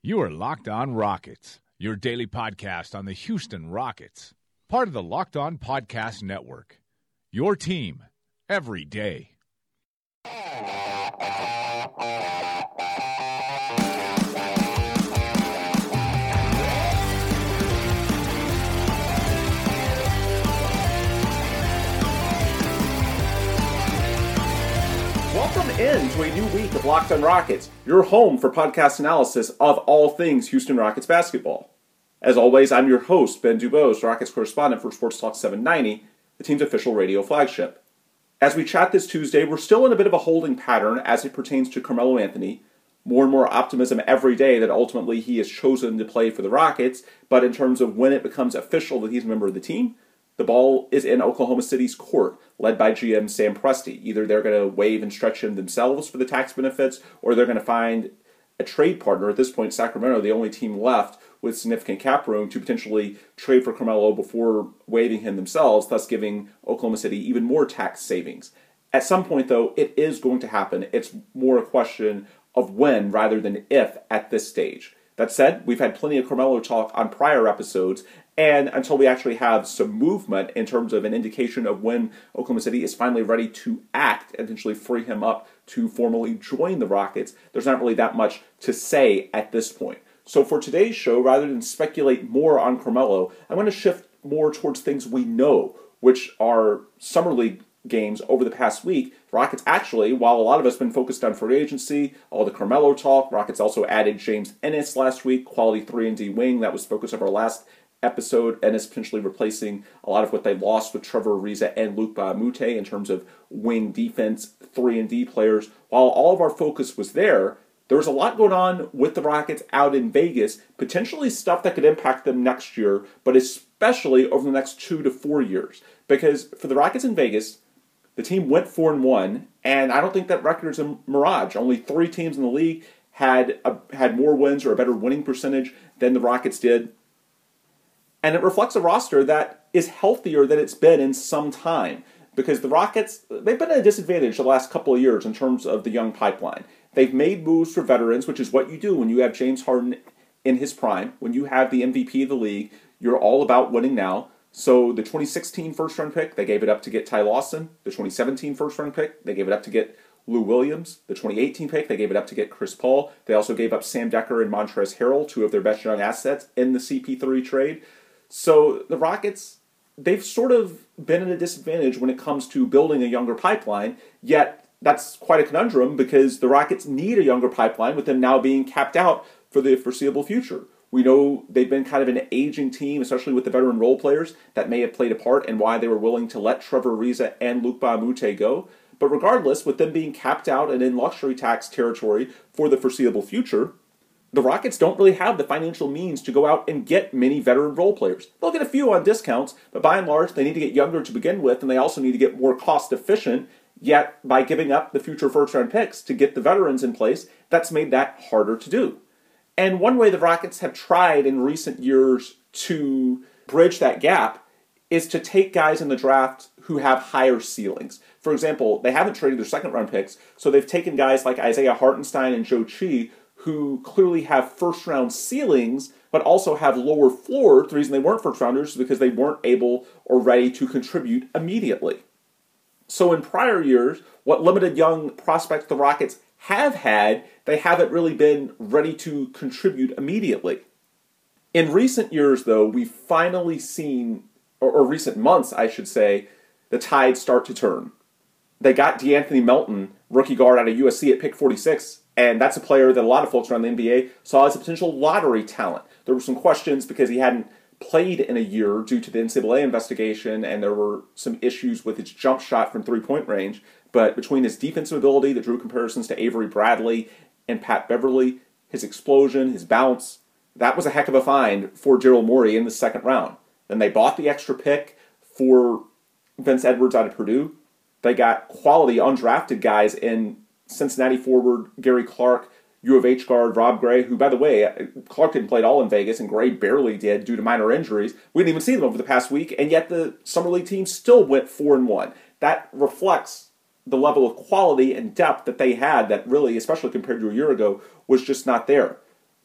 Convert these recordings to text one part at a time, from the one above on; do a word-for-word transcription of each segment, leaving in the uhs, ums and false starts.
You are Locked On Rockets, your daily podcast on the Houston Rockets, part of the Locked On Podcast Network. Your team every day. Welcome in to a new week of Locked On Rockets, your home for podcast analysis of all things Houston Rockets basketball. As always, I'm your host, Ben Dubose, Rockets correspondent for Sports Talk seven ninety, the team's official radio flagship. As we chat this Tuesday, we're still in a bit of a holding pattern as it pertains to Carmelo Anthony. More and more optimism every day that ultimately he is chosen to play for the Rockets, but in terms of when it becomes official that he's a member of the team, the ball is in Oklahoma City's court, led by G M Sam Presti. Either they're going to waive and stretch him themselves for the tax benefits, or they're going to find a trade partner. At this point, Sacramento, the only team left with significant cap room, to potentially trade for Carmelo before waiving him themselves, thus giving Oklahoma City even more tax savings. At some point, though, it is going to happen. It's more a question of when rather than if at this stage. That said, we've had plenty of Carmelo talk on prior episodes, and until we actually have some movement in terms of an indication of when Oklahoma City is finally ready to act and potentially free him up to formally join the Rockets, there's not really that much to say at this point. So for today's show, rather than speculate more on Carmelo, I'm going to shift more towards things we know, which are Summer League games over the past week. Rockets actually, while a lot of us have been focused on free agency, all the Carmelo talk, Rockets also added James Ennis last week, quality three and D wing. That was the focus of our last episode. Ennis potentially replacing a lot of what they lost with Trevor Ariza and Luc Mbah a Moute in terms of wing defense, three and D players. While all of our focus was there, there was a lot going on with the Rockets out in Vegas, potentially stuff that could impact them next year, but especially over the next two to four years. Because for the Rockets in Vegas, the team went four and one, and I don't think that record is a mirage. Only three teams in the league had a, had more wins or a better winning percentage than the Rockets did. And it reflects a roster that is healthier than it's been in some time. Because the Rockets, they've been at a disadvantage the last couple of years in terms of the young pipeline. They've made moves for veterans, which is what you do when you have James Harden in his prime. When you have the M V P of the league, you're all about winning now. So the twenty sixteen first-round pick, they gave it up to get Ty Lawson. The twenty seventeen first-round pick, they gave it up to get Lou Williams. The twenty eighteen pick, they gave it up to get Chris Paul. They also gave up Sam Dekker and Montrezl Harrell, two of their best young assets, in the C P three trade. So the Rockets, they've sort of been at a disadvantage when it comes to building a younger pipeline, yet that's quite a conundrum because the Rockets need a younger pipeline with them now being capped out for the foreseeable future. We know they've been kind of an aging team, especially with the veteran role players, that may have played a part in why they were willing to let Trevor Ariza and Luc Mbah a Moute go. But regardless, with them being capped out and in luxury tax territory for the foreseeable future, the Rockets don't really have the financial means to go out and get many veteran role players. They'll get a few on discounts, but by and large, they need to get younger to begin with, and they also need to get more cost-efficient. Yet, by giving up the future first-round picks to get the veterans in place, that's made that harder to do. And one way the Rockets have tried in recent years to bridge that gap is to take guys in the draft who have higher ceilings. For example, they haven't traded their second-round picks, so they've taken guys like Isaiah Hartenstein and Joe Chi, who clearly have first-round ceilings, but also have lower floors. The reason they weren't first-rounders is because they weren't able or ready to contribute immediately. So in prior years, what limited young prospects the Rockets have had, they haven't really been ready to contribute immediately. In recent years, though, we've finally seen, or, or recent months, I should say, the tide start to turn. They got DeAnthony Melton, rookie guard out of U S C at pick forty-six, and that's a player that a lot of folks around the N B A saw as a potential lottery talent. There were some questions because he hadn't played in a year due to the N C double A investigation, and there were some issues with his jump shot from three-point range. But between his defensive ability that drew comparisons to Avery Bradley and Pat Beverly, his explosion, his bounce, that was a heck of a find for Daryl Morey in the second round. Then they bought the extra pick for Vince Edwards out of Purdue. They got quality undrafted guys in Cincinnati forward Gary Clark, U of H guard Rob Gray, who, by the way, Clark didn't play at all in Vegas, and Gray barely did due to minor injuries. We didn't even see them over the past week, and yet the Summer League team still went four and one. That reflects the level of quality and depth that they had that really, especially compared to a year ago, was just not there.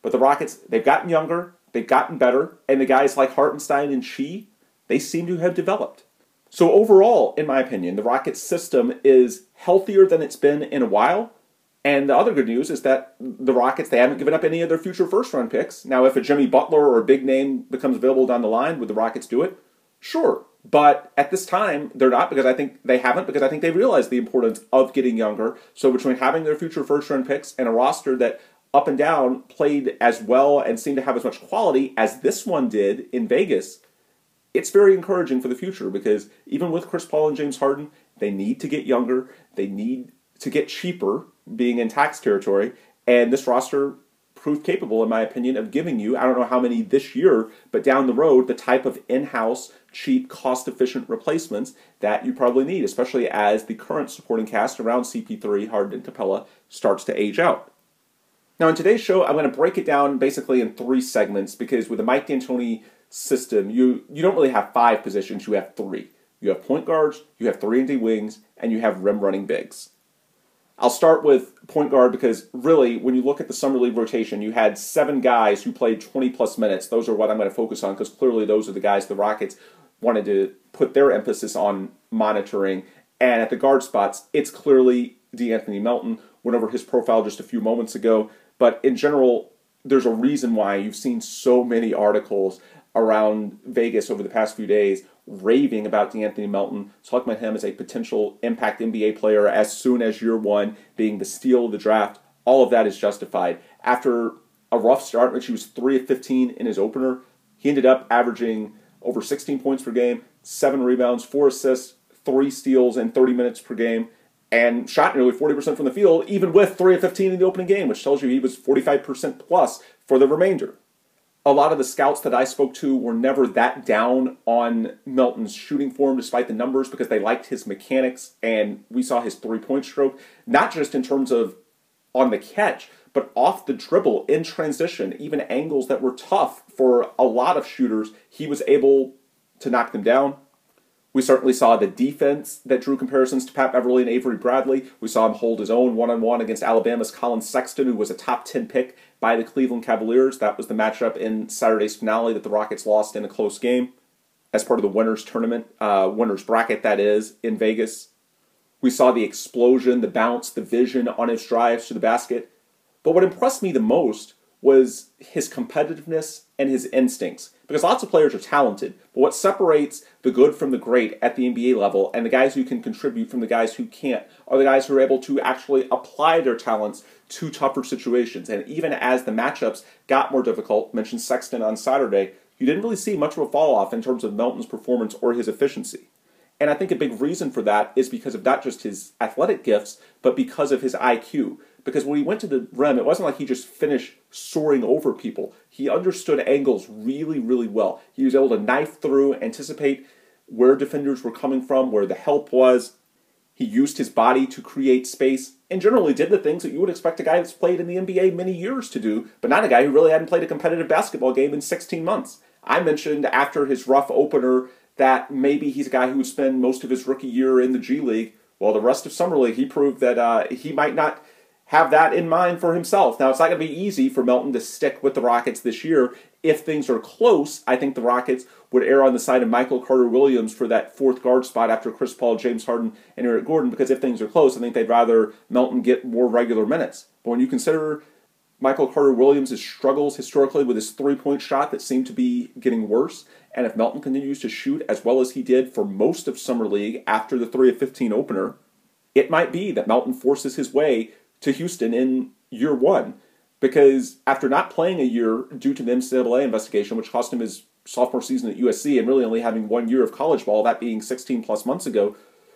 But the Rockets, they've gotten younger, they've gotten better, and the guys like Hartenstein and Shea, they seem to have developed. So overall, in my opinion, the Rockets system is healthier than it's been in a while. And the other good news is that the Rockets, they haven't given up any of their future first-round picks. Now, if a Jimmy Butler or a big name becomes available down the line, would the Rockets do it? Sure. But at this time, they're not, because I think they haven't, because I think they realize the importance of getting younger. So between having their future first-round picks and a roster that up and down played as well and seemed to have as much quality as this one did in Vegas, it's very encouraging for the future, because even with Chris Paul and James Harden, they need to get younger, they need to get cheaper, being in tax territory, and this roster proved capable, in my opinion, of giving you, I don't know how many this year, but down the road, the type of in-house, cheap, cost-efficient replacements that you probably need, especially as the current supporting cast around C P three, Harden, and Capella starts to age out. Now, in today's show, I'm going to break it down basically in three segments, because with the Mike D'Antoni system, you, you don't really have five positions, you have three. You have point guards, you have three and D wings, and you have rim running bigs. I'll start with point guard because really, when you look at the Summer League rotation, you had seven guys who played twenty plus minutes. Those are what I'm going to focus on, because clearly those are the guys the Rockets wanted to put their emphasis on monitoring. And at the guard spots, it's clearly De'Anthony Melton. Went over his profile just a few moments ago. But in general, there's a reason why you've seen so many articles around Vegas over the past few days raving about De'Anthony Melton, talking about him as a potential impact N B A player as soon as year one, being the steal of the draft. All of that is justified. After a rough start in which he was three of fifteen in his opener, he ended up averaging over sixteen points per game, seven rebounds, four assists, three steals in thirty minutes per game, and shot nearly forty percent from the field, even with three of fifteen in the opening game, which tells you he was forty-five percent plus for the remainder. A lot of the scouts that I spoke to were never that down on Melton's shooting form despite the numbers, because they liked his mechanics, and we saw his three-point stroke, not just in terms of on the catch, but off the dribble, in transition, even angles that were tough for a lot of shooters, he was able to knock them down. We certainly saw the defense that drew comparisons to Pat Beverly and Avery Bradley. We saw him hold his own one-on-one against Alabama's Colin Sexton, who was a top ten pick by the Cleveland Cavaliers. That was the matchup in Saturday's finale that the Rockets lost in a close game as part of the winners tournament, uh, winners bracket, that is, in Vegas. We saw the explosion, the bounce, the vision on his drives to the basket. But what impressed me the most was his competitiveness and his instincts. Because lots of players are talented, but what separates the good from the great at the N B A level, and the guys who can contribute from the guys who can't, are the guys who are able to actually apply their talents to tougher situations. And even as the matchups got more difficult, mentioned Sexton on Saturday, you didn't really see much of a fall-off in terms of Melton's performance or his efficiency. And I think a big reason for that is because of not just his athletic gifts, but because of his I Q. Because when he went to the rim, it wasn't like he just finished soaring over people. He understood angles really, really well. He was able to knife through, anticipate where defenders were coming from, where the help was. He used his body to create space, and generally did the things that you would expect a guy that's played in the N B A many years to do, but not a guy who really hadn't played a competitive basketball game in sixteen months. I mentioned after his rough opener that maybe he's a guy who would spend most of his rookie year in the G League. Well, the rest of Summer League, he proved that uh, he might not have that in mind for himself. Now, it's not going to be easy for Melton to stick with the Rockets this year. If things are close, I think the Rockets would err on the side of Michael Carter-Williams for that fourth guard spot after Chris Paul, James Harden, and Eric Gordon, because if things are close, I think they'd rather Melton get more regular minutes. But when you consider Michael Carter-Williams' struggles historically with his three-point shot that seemed to be getting worse, and if Melton continues to shoot as well as he did for most of Summer League after the three of fifteen opener, it might be that Melton forces his way to Houston in year one, because after not playing a year due to the N C double A investigation, which cost him his sophomore season at U S C, and really only having one year of college ball, that being sixteen plus months ago,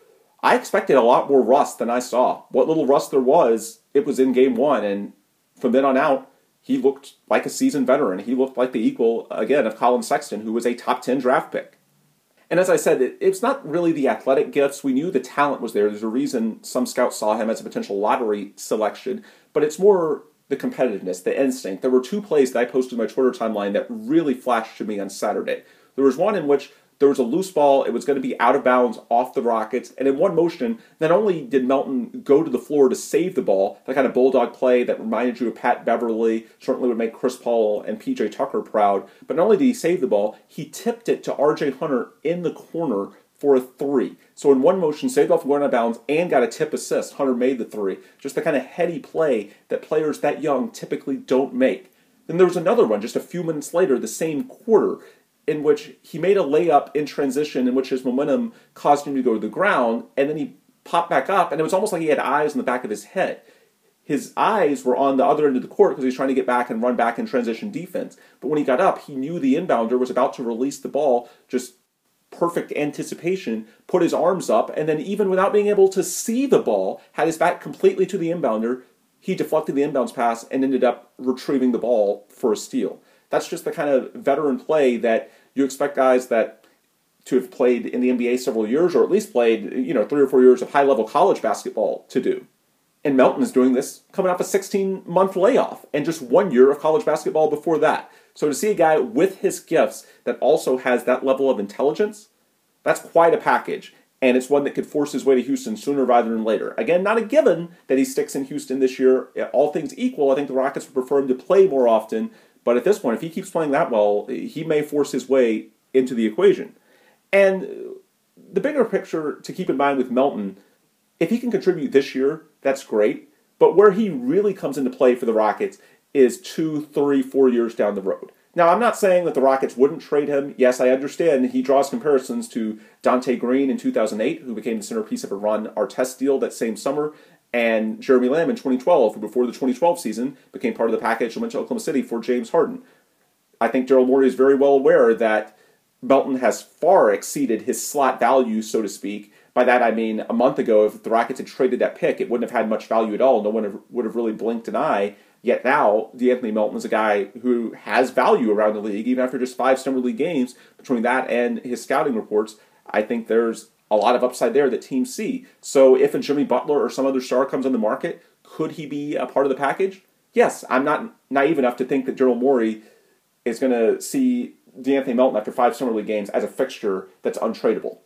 I expected a lot more rust than I saw. What little rust there was, it was in game one, and from then on out, he looked like a seasoned veteran. He looked like the equal, again, of Colin Sexton, who was a top ten draft pick. And as I said, it, it's not really the athletic gifts. We knew the talent was there. There's a reason some scouts saw him as a potential lottery selection. But it's more the competitiveness, the instinct. There were two plays that I posted on my Twitter timeline that really flashed to me on Saturday. There was one in which there was a loose ball. It was going to be out of bounds off the Rockets. And in one motion, not only did Melton go to the floor to save the ball, that kind of bulldog play that reminded you of Pat Beverly, certainly would make Chris Paul and P J Tucker proud. But not only did he save the ball, he tipped it to R J Hunter in the corner for a three. So in one motion, saved off going out of bounds and got a tip assist. Hunter made the three. Just the kind of heady play that players that young typically don't make. Then there was another one just a few minutes later, the same quarter, in which he made a layup in transition in which his momentum caused him to go to the ground, and then he popped back up, and it was almost like he had eyes in the back of his head. His eyes were on the other end of the court because he was trying to get back and run back in transition defense. But when he got up, he knew the inbounder was about to release the ball, just perfect anticipation, put his arms up, and then even without being able to see the ball, had his back completely to the inbounder, he deflected the inbounds pass and ended up retrieving the ball for a steal. That's just the kind of veteran play that you expect guys that to have played in the N B A several years, or at least played, you know, three or four years of high-level college basketball to do. And Melton is doing this coming off a sixteen-month layoff and just one year of college basketball before that. So to see a guy with his gifts that also has that level of intelligence, that's quite a package. And it's one that could force his way to Houston sooner rather than later. Again, not a given that he sticks in Houston this year. All things equal, I think the Rockets would prefer him to play more often. But at this point, if he keeps playing that well, he may force his way into the equation. And the bigger picture to keep in mind with Melton, if he can contribute this year, that's great. But where he really comes into play for the Rockets is two, three, four years down the road. Now, I'm not saying that the Rockets wouldn't trade him. Yes, I understand he draws comparisons to Dante Green in two thousand eight, who became the centerpiece of a Ron Artest deal that same summer, and Jeremy Lamb in twenty twelve, who before the twenty twelve season became part of the package and went to Oklahoma City for James Harden. I think Daryl Morey is very well aware that Melton has far exceeded his slot value, so to speak. By that I mean a month ago, if the Rockets had traded that pick, it wouldn't have had much value at all. No one would have really blinked an eye. Yet now, DeAnthony Melton is a guy who has value around the league, even after just five summer league games. Between that and his scouting reports, I think there's a lot of upside there that teams see. So if a Jimmy Butler or some other star comes on the market, could he be a part of the package? Yes, I'm not naive enough to think that Daryl Morey is going to see DeAnthony Melton after five summer league games as a fixture that's untradeable.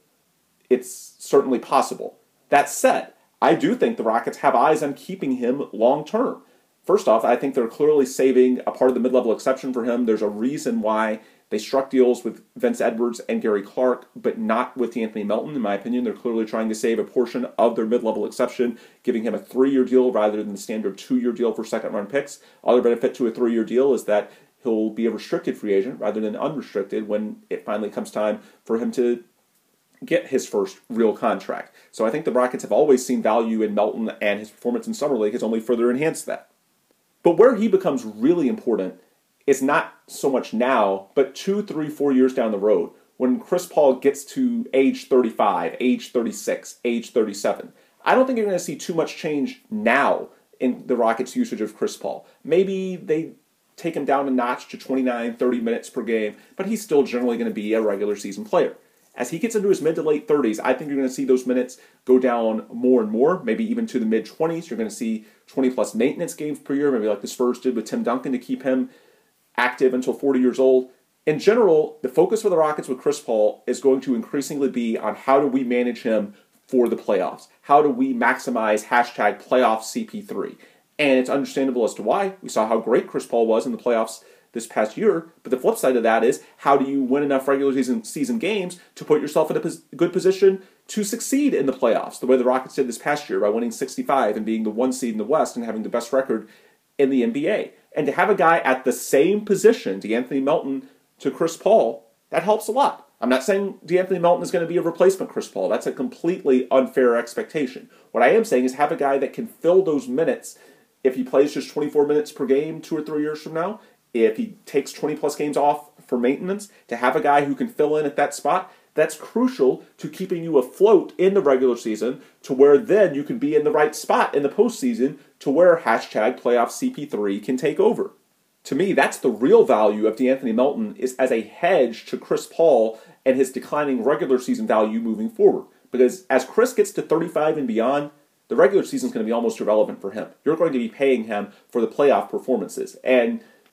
It's certainly possible. That said, I do think the Rockets have eyes on keeping him long term. First off, I think they're clearly saving a part of the mid-level exception for him. There's a reason why they struck deals with Vince Edwards and Gary Clark, but not with DeAnthony Melton. In my opinion, they're clearly trying to save a portion of their mid-level exception, giving him a three-year deal rather than the standard two-year deal for second-round picks. Other benefit to a three-year deal is that he'll be a restricted free agent rather than unrestricted when it finally comes time for him to get his first real contract. So I think the Rockets have always seen value in Melton, and his performance in Summer League has only further enhanced that. But where he becomes really important is not so much now, but two, three, four years down the road, when Chris Paul gets to age thirty-five, age thirty-six, age thirty-seven. I don't think you're going to see too much change now in the Rockets' usage of Chris Paul. Maybe they take him down a notch to twenty-nine, thirty minutes per game, but he's still generally going to be a regular season player. As he gets into his mid to late thirties, I think you're going to see those minutes go down more and more, maybe even to the mid-twenties. You're going to see twenty-plus maintenance games per year, maybe like the Spurs did with Tim Duncan to keep him active until forty years old. In general, the focus for the Rockets with Chris Paul is going to increasingly be on how do we manage him for the playoffs? How do we maximize hashtag playoff C P three? And it's understandable as to why. We saw how great Chris Paul was in the playoffs this past year, but the flip side of that is how do you win enough regular season season games to put yourself in a pos- good position to succeed in the playoffs, the way the Rockets did this past year by winning sixty-five and being the one seed in the West and having the best record in the N B A. And to have a guy at the same position, DeAnthony Melton to Chris Paul, that helps a lot. I'm not saying DeAnthony Melton is going to be a replacement Chris Paul. That's a completely unfair expectation. What I am saying is have a guy that can fill those minutes if he plays just twenty-four minutes per game two or three years from now. If he takes twenty-plus games off for maintenance, to have a guy who can fill in at that spot, that's crucial to keeping you afloat in the regular season to where then you can be in the right spot in the postseason to where hashtag playoff C P three can take over. To me, that's the real value of DeAnthony Melton is as a hedge to Chris Paul and his declining regular season value moving forward. Because as Chris gets to thirty-five and beyond, the regular season is going to be almost irrelevant for him. You're going to be paying him for the playoff performances. And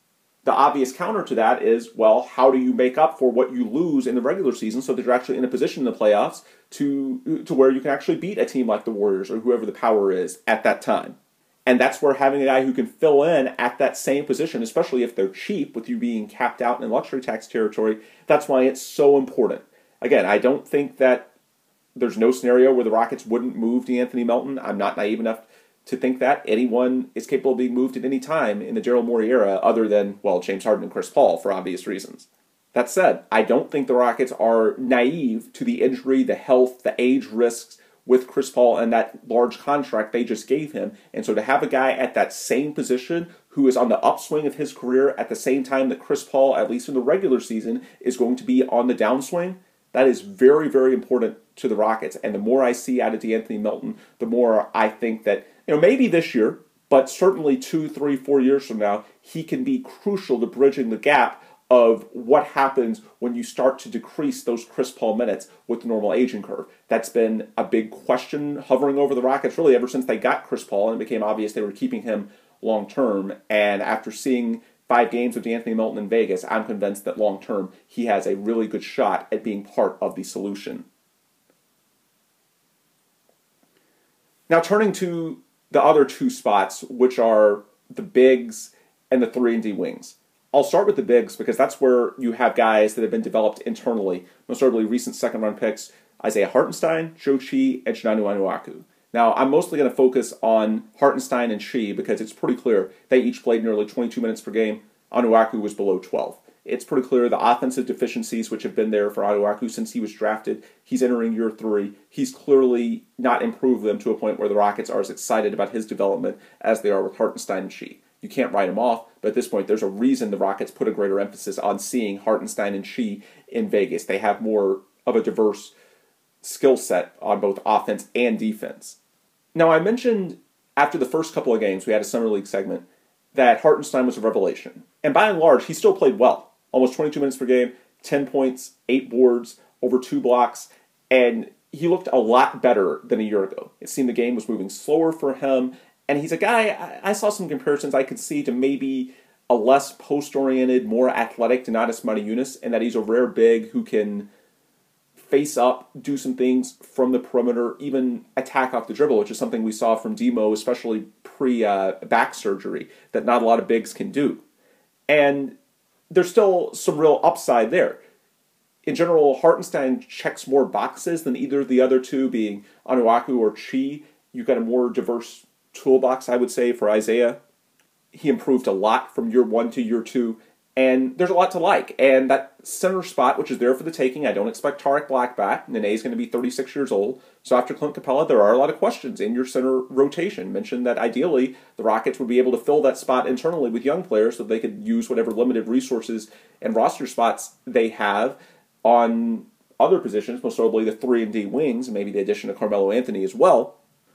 the obvious counter to that is, well, how do you make up for what you lose in the regular season so that you're actually in a position in the playoffs to to where you can actually beat a team like the Warriors or whoever the power is at that time? And that's where having a guy who can fill in at that same position, especially if they're cheap with you being capped out in luxury tax territory, that's why it's so important. Again, I don't think that there's no scenario where the Rockets wouldn't move DeAnthony Melton. I'm not naive enough to think that anyone is capable of being moved at any time in the Daryl Morey era other than, well, James Harden and Chris Paul for obvious reasons. That said, I don't think the Rockets are naive to the injury, the health, the age risks with Chris Paul and that large contract they just gave him. And so to have a guy at that same position who is on the upswing of his career at the same time that Chris Paul, at least in the regular season, is going to be on the downswing, that is very, very important to the Rockets. And the more I see out of DeAnthony Melton, the more I think that, you know, maybe this year, but certainly two, three, four years from now, he can be crucial to bridging the gap of what happens when you start to decrease those Chris Paul minutes with the normal aging curve. That's been a big question hovering over the Rockets really ever since they got Chris Paul, and it became obvious they were keeping him long-term. And after seeing five games of DeAnthony Melton in Vegas, I'm convinced that long-term he has a really good shot at being part of the solution. Now turning to the other two spots, which are the bigs and the three and D wings. I'll start with the bigs because that's where you have guys that have been developed internally, most notably recent second-round picks, Isaiah Hartenstein, Zhou Qi, and Chinanu Onuaku. Now, I'm mostly going to focus on Hartenstein and Qi because it's pretty clear they each played nearly twenty-two minutes per game. Onuaku was below twelve. It's pretty clear the offensive deficiencies which have been there for Onuaku since he was drafted. He's entering year three. He's clearly not improved them to a point where the Rockets are as excited about his development as they are with Hartenstein and Qi. You can't write him off, but at this point, there's a reason the Rockets put a greater emphasis on seeing Hartenstein and Qi in Vegas. They have more of a diverse skill set on both offense and defense. Now, I mentioned after the first couple of games, we had a Summer League segment, that Hartenstein was a revelation. And by and large, he still played well. Almost twenty-two minutes per game, ten points, eight boards, over two blocks, and he looked a lot better than a year ago. It seemed the game was moving slower for him, and he's a guy, I saw some comparisons I could see to maybe a less post-oriented, more athletic Donatas Motiejunas, and that he's a rare big who can face up, do some things from the perimeter, even attack off the dribble, which is something we saw from Demo, especially pre-back uh, surgery, that not a lot of bigs can do. And there's still some real upside there. In general, Hartenstein checks more boxes than either of the other two, being Onuaku or Qi. You've got a more diverse toolbox, I would say, for Isaiah. He improved a lot from year one to year two, and there's a lot to like. And that center spot, which is there for the taking, I don't expect Tarek Black back. Nene is going to be thirty-six years old. So after Clint Capella, there are a lot of questions in your center rotation. Mentioned that ideally the Rockets would be able to fill that spot internally with young players so they could use whatever limited resources and roster spots they have on other positions, most notably the three and D wings, and maybe the addition of Carmelo Anthony as well.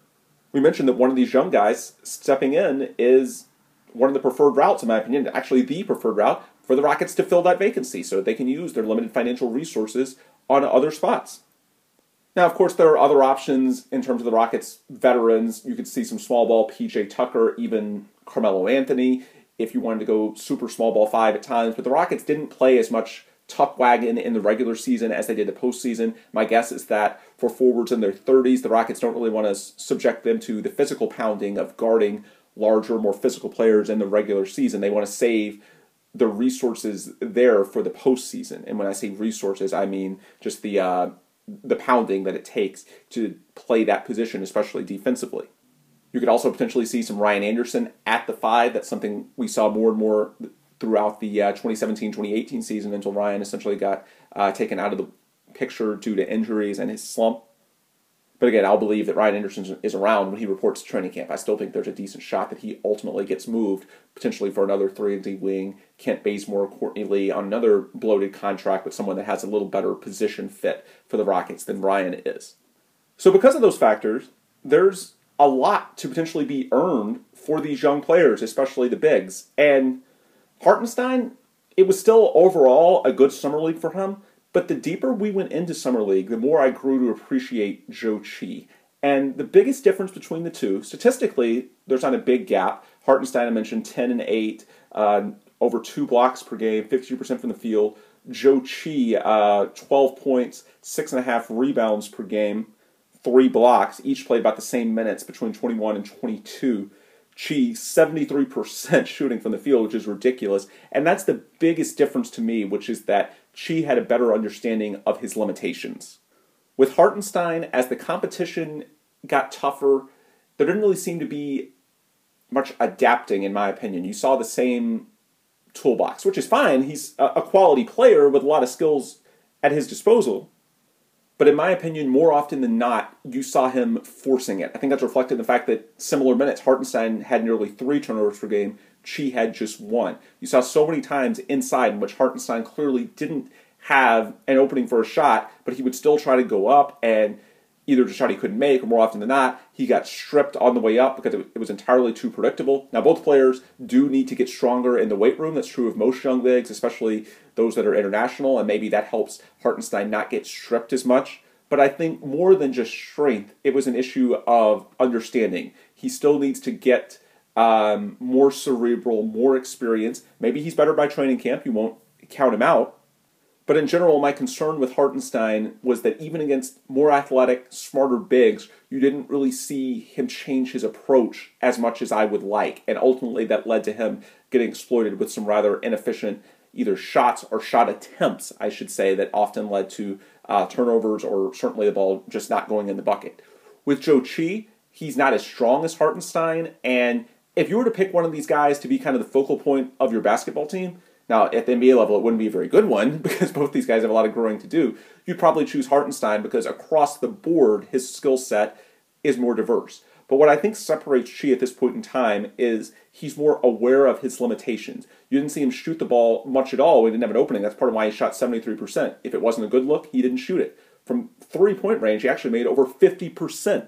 We mentioned that one of these young guys stepping in is one of the preferred routes, in my opinion, actually the preferred route for the Rockets to fill that vacancy so that they can use their limited financial resources on other spots. Now, of course, there are other options in terms of the Rockets' veterans. You could see some small ball P J Tucker, even Carmelo Anthony, if you wanted to go super small ball five at times. But the Rockets didn't play as much tuck wagon in the regular season as they did the postseason. My guess is that for forwards in their thirties, the Rockets don't really want to subject them to the physical pounding of guarding larger, more physical players in the regular season. They want to save the resources there for the postseason. And when I say resources, I mean just the uh, the pounding that it takes to play that position, especially defensively. You could also potentially see some Ryan Anderson at the five. That's something we saw more and more throughout the uh, twenty seventeen twenty eighteen season until Ryan essentially got uh, taken out of the picture due to injuries and his slump. But again, I'll believe that Ryan Anderson is around when he reports to training camp. I still think there's a decent shot that he ultimately gets moved, potentially for another three and D wing. Kent Bazemore, Courtney Lee on another bloated contract with someone that has a little better position fit for the Rockets than Ryan is. So because of those factors, there's a lot to potentially be earned for these young players, especially the bigs. And Hartenstein, it was still overall a good summer league for him. But the deeper we went into Summer League, the more I grew to appreciate Zhou Qi. And the biggest difference between the two, statistically, there's not a big gap. Hartenstein, I mentioned, ten and eight. Uh, over two blocks per game, fifty-two percent from the field. Joe Chi, uh, twelve points, six and a half rebounds per game, three blocks. Each played about the same minutes between twenty-one and twenty-two. Chi, seventy-three percent shooting from the field, which is ridiculous. And that's the biggest difference to me, which is that Chi had a better understanding of his limitations. With Hartenstein, as the competition got tougher, there didn't really seem to be much adapting, in my opinion. You saw the same toolbox, which is fine. He's a quality player with a lot of skills at his disposal. But in my opinion, more often than not, you saw him forcing it. I think that's reflected in the fact that similar minutes, Hartenstein had nearly three turnovers per game. Chi had just one. You saw so many times inside in which Hartenstein clearly didn't have an opening for a shot, but he would still try to go up, and either the shot he couldn't make, or more often than not, he got stripped on the way up because it was entirely too predictable. Now, both players do need to get stronger in the weight room. That's true of most young bigs, especially those that are international, and maybe that helps Hartenstein not get stripped as much. But I think more than just strength, it was an issue of understanding. He still needs to get um, more cerebral, more experience. Maybe he's better by training camp. You won't count him out. But in general, my concern with Hartenstein was that even against more athletic, smarter bigs, you didn't really see him change his approach as much as I would like. And ultimately, that led to him getting exploited with some rather inefficient either shots or shot attempts, I should say, that often led to uh, turnovers or certainly the ball just not going in the bucket. With Joe Chi, he's not as strong as Hartenstein. And if you were to pick one of these guys to be kind of the focal point of your basketball team, now, at the N B A level, it wouldn't be a very good one because both these guys have a lot of growing to do. You'd probably choose Hartenstein because across the board, his skill set is more diverse. But what I think separates Chi at this point in time is he's more aware of his limitations. You didn't see him shoot the ball much at all when he didn't have an opening. That's part of why he shot seventy-three percent. If it wasn't a good look, he didn't shoot it. From three-point range, he actually made over fifty percent.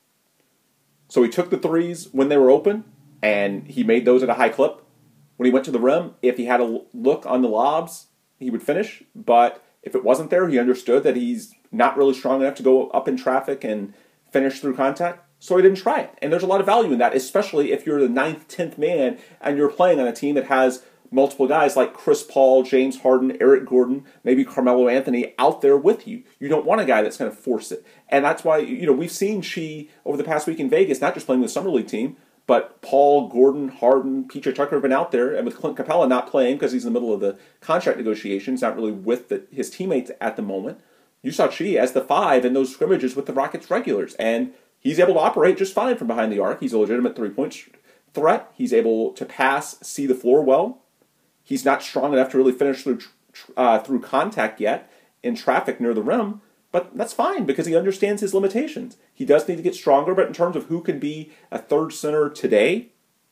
So he took the threes when they were open, and he made those at a high clip. When he went to the rim, if he had a look on the lobs, he would finish. But if it wasn't there, he understood that he's not really strong enough to go up in traffic and finish through contact, so he didn't try it. And there's a lot of value in that, especially if you're the ninth, tenth man and you're playing on a team that has multiple guys like Chris Paul, James Harden, Eric Gordon, maybe Carmelo Anthony out there with you. You don't want a guy that's going to force it. And that's why, you know, we've seen Chi over the past week in Vegas, not just playing with the Summer League team, but Paul, Gordon, Harden, P J Tucker have been out there, and with Clint Capella not playing because he's in the middle of the contract negotiations, not really with the, his teammates at the moment, you saw Chi as the five in those scrimmages with the Rockets regulars, and he's able to operate just fine from behind the arc. He's a legitimate three-point threat. He's able to pass, see the floor well. He's not strong enough to really finish through uh, through contact yet in traffic near the rim, but that's fine because he understands his limitations. He does need to get stronger, but in terms of who can be a third center today,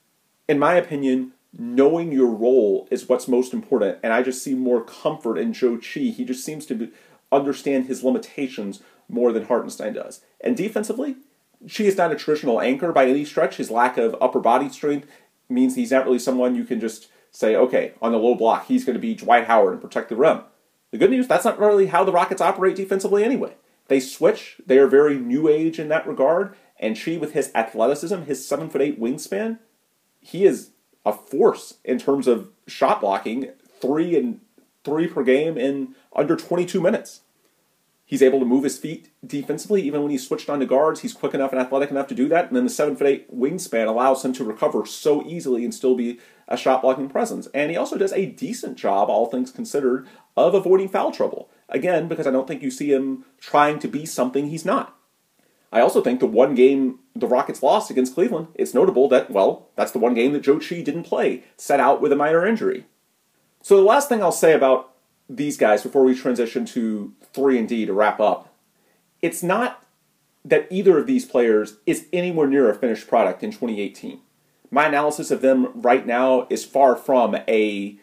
in my opinion, knowing your role is what's most important, and I just see more comfort in Joe Chi. He just seems to be, understand his limitations more than Hartenstein does. And defensively, Chi is not a traditional anchor by any stretch. His lack of upper body strength means he's not really someone you can just say, okay, on the low block, he's going to be Dwight Howard and protect the rim. The good news, that's not really how the Rockets operate defensively anyway. They switch. They are very new age in that regard. And Chi, with his athleticism, his seven foot eight wingspan, he is a force in terms of shot blocking, three and three per game in under twenty-two minutes. He's able to move his feet defensively, even when he's switched on to guards. He's quick enough and athletic enough to do that. And then the seven foot eight wingspan allows him to recover so easily and still be a shot-blocking presence. And he also does a decent job, all things considered, of avoiding foul trouble. Again, because I don't think you see him trying to be something he's not. I also think the one game the Rockets lost against Cleveland, it's notable that, well, that's the one game that Joe Chi didn't play, set out with a minor injury. So the last thing I'll say about these guys before we transition to three and D to wrap up, it's not that either of these players is anywhere near a finished product in twenty eighteen. My analysis of them right now is far from a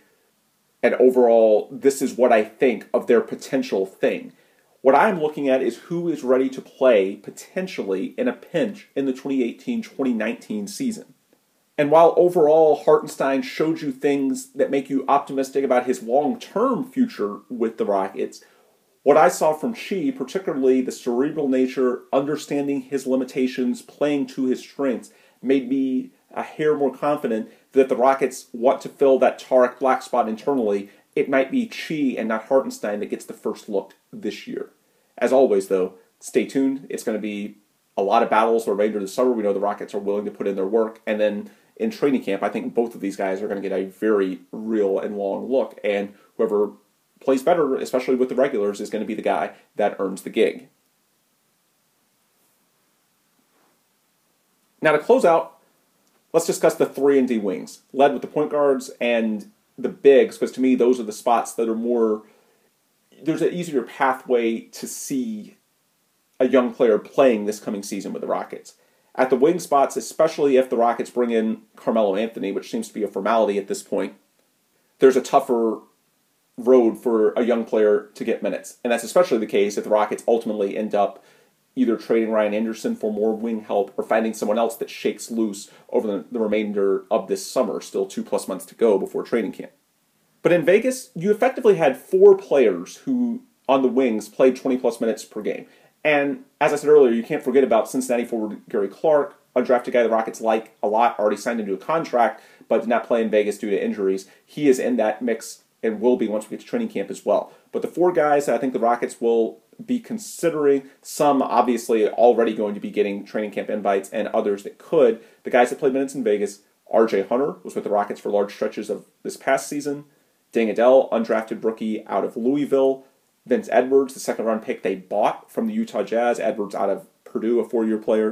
an overall, this is what I think of their potential thing. What I'm looking at is who is ready to play potentially in a pinch in the twenty eighteen twenty nineteen season. And while overall Hartenstein showed you things that make you optimistic about his long-term future with the Rockets, what I saw from Chi, particularly the cerebral nature, understanding his limitations, playing to his strengths, made me a hair more confident that if the Rockets want to fill that Tarek Black spot internally, it might be Chi and not Hartenstein that gets the first look this year. As always, though, stay tuned. It's going to be a lot of battles for the remainder of the summer. We know the Rockets are willing to put in their work. And then in training camp, I think both of these guys are going to get a very real and long look. And whoever plays better, especially with the regulars, is going to be the guy that earns the gig. Now to close out, let's discuss the three and D wings, led with the point guards and the bigs, because to me those are the spots that are more, there's an easier pathway to see a young player playing this coming season with the Rockets. At the wing spots, especially if the Rockets bring in Carmelo Anthony, which seems to be a formality at this point, there's a tougher road for a young player to get minutes. And that's especially the case if the Rockets ultimately end up either trading Ryan Anderson for more wing help or finding someone else that shakes loose over the, the remainder of this summer, still two plus months to go before training camp. But in Vegas, you effectively had four players who, on the wings, played twenty plus minutes per game. And as I said earlier, you can't forget about Cincinnati forward Gary Clark, undrafted guy the Rockets like a lot, already signed into a contract, but did not play in Vegas due to injuries. He is in that mix and will be once we get to training camp as well. But the four guys that I think the Rockets will be considering, some obviously already going to be getting training camp invites and others that could. The guys that played minutes in Vegas, R J Hunter was with the Rockets for large stretches of this past season. Deng Adele, undrafted rookie out of Louisville. Vince Edwards, the second-round pick they bought from the Utah Jazz. Edwards out of Purdue, a four-year player.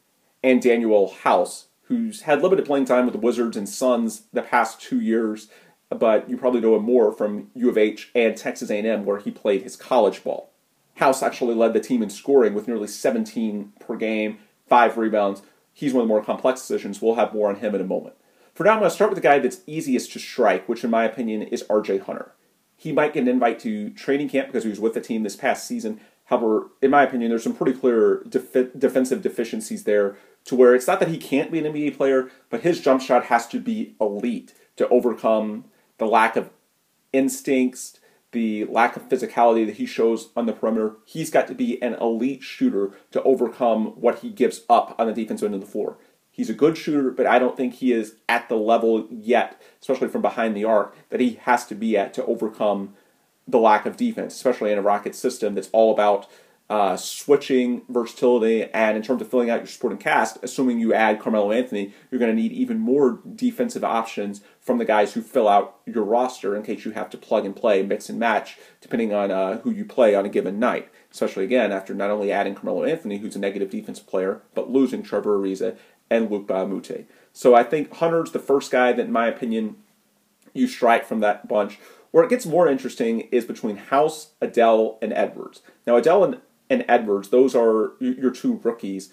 And Daniel House, who's had limited playing time with the Wizards and Suns the past two years, but you probably know him more from U of H and Texas A and M, where he played his college ball. House actually led the team in scoring with nearly seventeen per game, five rebounds. He's one of the more complex decisions. We'll have more on him in a moment. For now, I'm going to start with the guy that's easiest to strike, which in my opinion is R J Hunter. He might get an invite to training camp because he was with the team this past season. However, in my opinion, there's some pretty clear def- defensive deficiencies there to where it's not that he can't be an N B A player, but his jump shot has to be elite to overcome the lack of instincts, the lack of physicality that he shows on the perimeter. He's got to be an elite shooter to overcome what he gives up on the defensive end of the floor. He's a good shooter, but I don't think he is at the level yet, especially from behind the arc, that he has to be at to overcome the lack of defense, especially in a Rockets system that's all about uh, switching, versatility, and in terms of filling out your supporting cast, assuming you add Carmelo Anthony, you're going to need even more defensive options from the guys who fill out your roster in case you have to plug and play, mix and match, depending on uh, who you play on a given night. Especially, again, after not only adding Carmelo Anthony, who's a negative defensive player, but losing Trevor Ariza and Luke Baamute. So I think Hunter's the first guy that, in my opinion, you strike from that bunch. Where it gets more interesting is between House, Adele, and Edwards. Now, Adele and, and Edwards, those are your two rookies.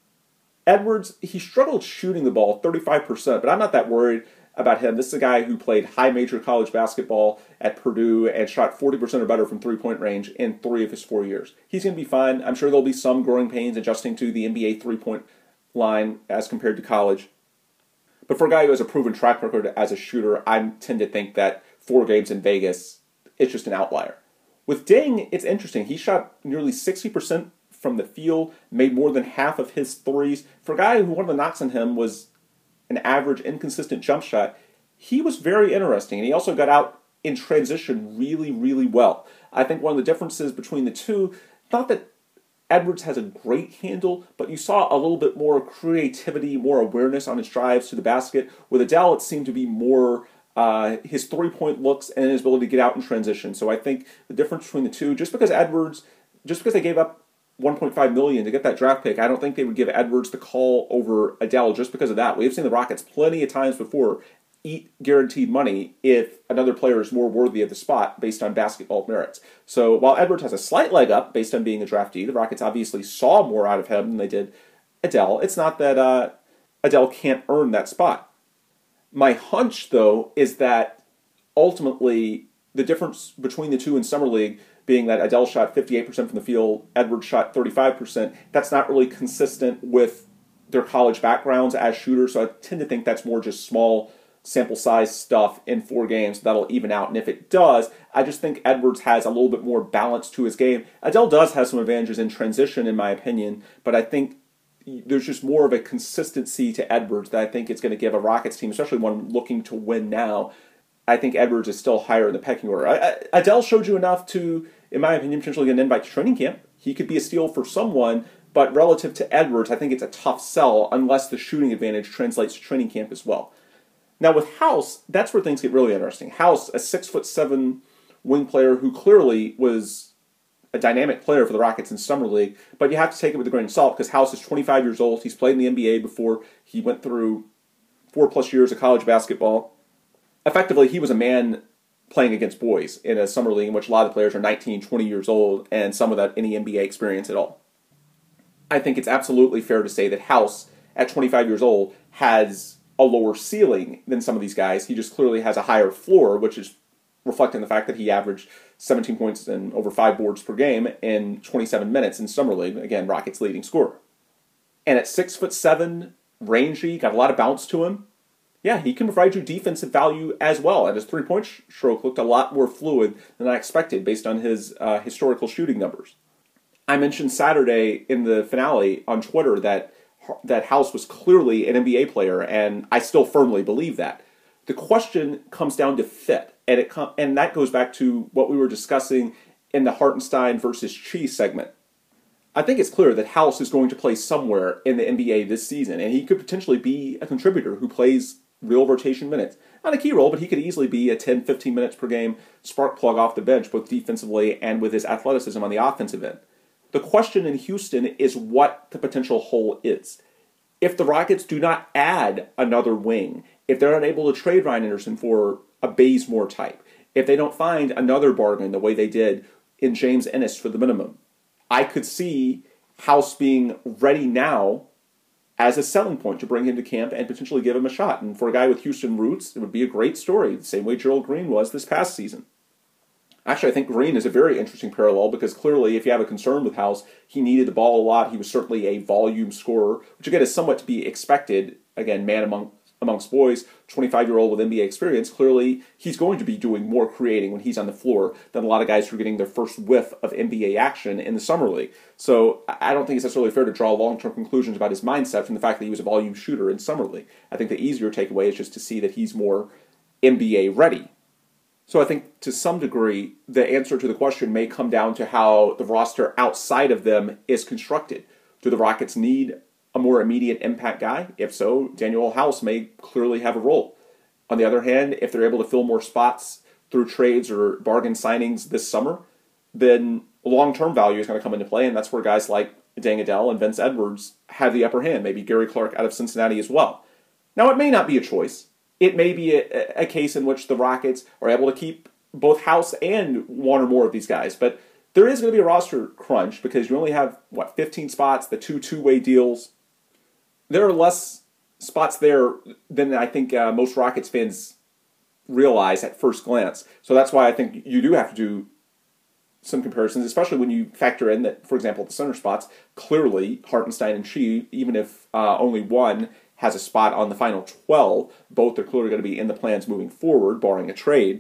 Edwards, he struggled shooting the ball thirty-five percent, but I'm not that worried about him. This is a guy who played high major college basketball at Purdue and shot forty percent or better from three-point range in three of his four years. He's going to be fine. I'm sure there'll be some growing pains adjusting to the N B A three-point line as compared to college. But for a guy who has a proven track record as a shooter, I tend to think that four games in Vegas, it's just an outlier. With Deng, it's interesting. He shot nearly sixty percent from the field, made more than half of his threes. For a guy who one of the knocks on him was an average, inconsistent jump shot, he was very interesting. And he also got out in transition really, really well. I think one of the differences between the two, not that Edwards has a great handle, but you saw a little bit more creativity, more awareness on his drives to the basket. With Adele, it seemed to be more uh, his three-point looks and his ability to get out in transition. So I think the difference between the two, just because Edwards, just because they gave up one point five million dollars to get that draft pick, I don't think they would give Edwards the call over Adele just because of that. We've seen the Rockets plenty of times before eat guaranteed money if another player is more worthy of the spot based on basketball merits. So while Edwards has a slight leg up based on being a draftee, the Rockets obviously saw more out of him than they did Adele. It's not that uh, Adele can't earn that spot. My hunch, though, is that ultimately the difference between the two in Summer League being that Adele shot fifty-eight percent from the field, Edwards shot thirty-five percent, that's not really consistent with their college backgrounds as shooters, so I tend to think that's more just small sample size stuff in four games that'll even out. And if it does, I just think Edwards has a little bit more balance to his game. Adele does have some advantages in transition, in my opinion, but I think there's just more of a consistency to Edwards that I think it's going to give a Rockets team, especially one looking to win now. I think Edwards is still higher in the pecking order. I, I, Adele showed you enough to, in my opinion, potentially get an invite to training camp. He could be a steal for someone, but relative to Edwards, I think it's a tough sell unless the shooting advantage translates to training camp as well. Now with House, that's where things get really interesting. House, a six foot seven wing player who clearly was a dynamic player for the Rockets in Summer League, but you have to take it with a grain of salt because House is twenty-five years old. He's played in the N B A before. He went through four plus years of college basketball. Effectively, he was a man playing against boys in a summer league in which a lot of the players are nineteen, twenty years old, and some without any N B A experience at all. I think it's absolutely fair to say that House, at twenty-five years old, has a lower ceiling than some of these guys. He just clearly has a higher floor, which is reflecting the fact that he averaged seventeen points and over five boards per game in twenty-seven minutes in Summer League. Again, Rockets' leading scorer. And at six foot seven, rangy, got a lot of bounce to him. Yeah, he can provide you defensive value as well. And his three-point stroke looked a lot more fluid than I expected based on his uh, historical shooting numbers. I mentioned Saturday in the finale on Twitter that that House was clearly an N B A player, and I still firmly believe that. The question comes down to fit, and it com- and that goes back to what we were discussing in the Hartenstein versus Chi segment. I think it's clear that House is going to play somewhere in the N B A this season, and he could potentially be a contributor who plays real rotation minutes. Not a key role, but he could easily be a ten, fifteen minutes per game spark plug off the bench, both defensively and with his athleticism on the offensive end. The question in Houston is what the potential hole is. If the Rockets do not add another wing, if they're unable to trade Ryan Anderson for a Bazemore type, if they don't find another bargain the way they did in James Ennis for the minimum, I could see House being ready now as a selling point to bring him to camp and potentially give him a shot. And for a guy with Houston roots, it would be a great story, the same way Gerald Green was this past season. Actually, I think Green is a very interesting parallel because clearly if you have a concern with House, he needed the ball a lot. He was certainly a volume scorer, which again is somewhat to be expected. Again, man among amongst boys, twenty-five-year-old with N B A experience, clearly he's going to be doing more creating when he's on the floor than a lot of guys who are getting their first whiff of N B A action in the Summer League. So I don't think it's necessarily fair to draw long-term conclusions about his mindset from the fact that he was a volume shooter in Summer League. I think the easier takeaway is just to see that he's more N B A ready. So I think to some degree, the answer to the question may come down to how the roster outside of them is constructed. Do the Rockets need a more immediate impact guy? If so, Daniel House may clearly have a role. On the other hand, if they're able to fill more spots through trades or bargain signings this summer, then long-term value is going to come into play, and that's where guys like Deng Adel and Vince Edwards have the upper hand. Maybe Gary Clark out of Cincinnati as well. Now, it may not be a choice. It may be a, a case in which the Rockets are able to keep both House and one or more of these guys, but there is going to be a roster crunch because you only have, what, fifteen spots, the two two-way deals. There are less spots there than I think uh, most Rockets fans realize at first glance. So that's why I think you do have to do some comparisons, especially when you factor in that, for example, the center spots, clearly Hartenstein and Chi, even if uh, only one has a spot on the final twelve, both are clearly going to be in the plans moving forward, barring a trade.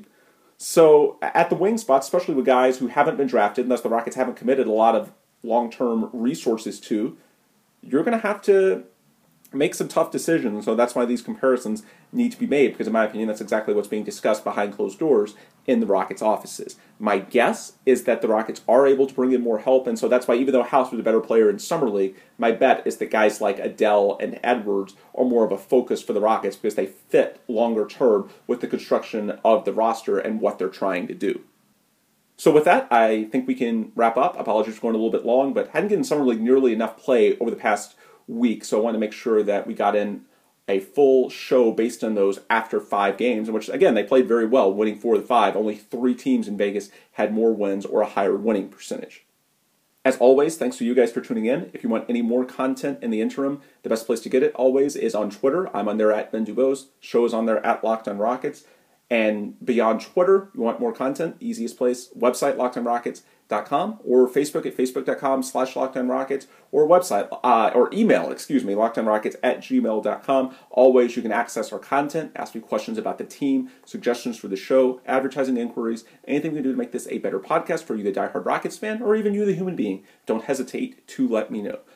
So at the wing spots, especially with guys who haven't been drafted, and thus the Rockets haven't committed a lot of long-term resources to, you're going to have to make some tough decisions. So that's why these comparisons need to be made, because in my opinion, that's exactly what's being discussed behind closed doors in the Rockets' offices. My guess is that the Rockets are able to bring in more help, and so that's why even though House was a better player in Summer League, my bet is that guys like Adele and Edwards are more of a focus for the Rockets because they fit longer term with the construction of the roster and what they're trying to do. So with that, I think we can wrap up. Apologies for going a little bit long, but hadn't given Summer League nearly enough play over the past week, so I wanted to make sure that we got in a full show based on those after five games, in which, again, they played very well, winning four of the five. Only three teams in Vegas had more wins or a higher winning percentage. As always, thanks to you guys for tuning in. If you want any more content in the interim, the best place to get it always is on Twitter. I'm on there at Ben Dubose. Show is on there at Locked On Rockets. And beyond Twitter, you want more content, easiest place, website, locked on rockets dot com, or Facebook at facebook.com slash lockedonrockets, or website, uh, or email, excuse me, lockedonrockets at gmail dot com. Always, you can access our content, ask me questions about the team, suggestions for the show, advertising inquiries, anything we can do to make this a better podcast for you, the diehard Rockets fan, or even you, the human being. Don't hesitate to let me know.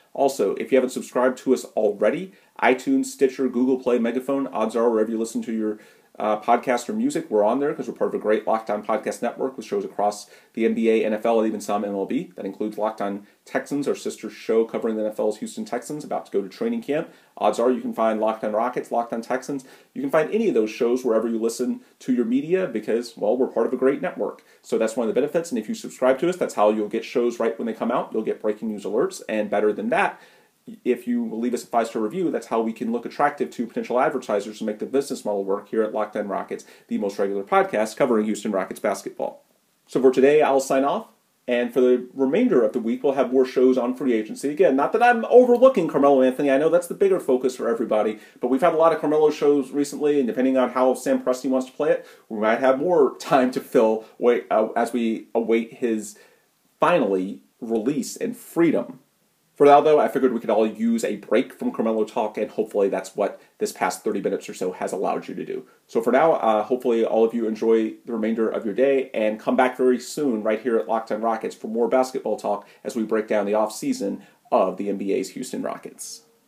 Also, if you haven't subscribed to us already, iTunes, Stitcher, Google Play, Megaphone, odds are wherever you listen to your uh, podcast or music, we're on there because we're part of a great Locked On podcast network with shows across the N B A, N F L, and even some M L B. That includes Locked On Texans, our sister show covering the N F L's Houston Texans, about to go to training camp. Odds are you can find Locked On Rockets, Locked On Texans. You can find any of those shows wherever you listen to your media because, well, we're part of a great network. So that's one of the benefits. And if you subscribe to us, that's how you'll get shows right when they come out. You'll get breaking news alerts. And better than that, if you leave us a five-star review, that's how we can look attractive to potential advertisers and make the business model work here at Locked On Rockets, the most regular podcast covering Houston Rockets basketball. So for today, I'll sign off. And for the remainder of the week, we'll have more shows on free agency. Again, not that I'm overlooking Carmelo Anthony. I know that's the bigger focus for everybody. But we've had a lot of Carmelo shows recently, and depending on how Sam Presti wants to play it, we might have more time to fill wait, uh, as we await his finally release and freedom. For now, though, I figured we could all use a break from Carmelo talk, and hopefully that's what this past thirty minutes or so has allowed you to do. So for now, uh, hopefully all of you enjoy the remainder of your day, and come back very soon right here at Locked On Rockets for more basketball talk as we break down the offseason of the N B A's Houston Rockets.